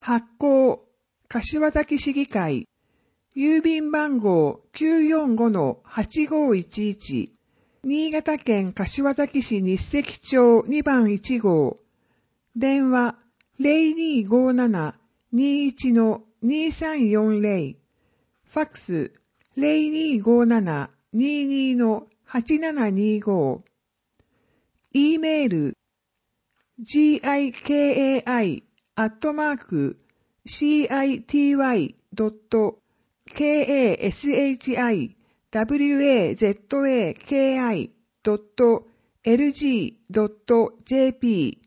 発行、柏崎市議会、郵便番号 945-8511、新潟県柏崎市日石町2番1号、電話 0257-21-2340、ファックス 0257-22-8725、E メール gikai@city.kashwazaki.lg.jp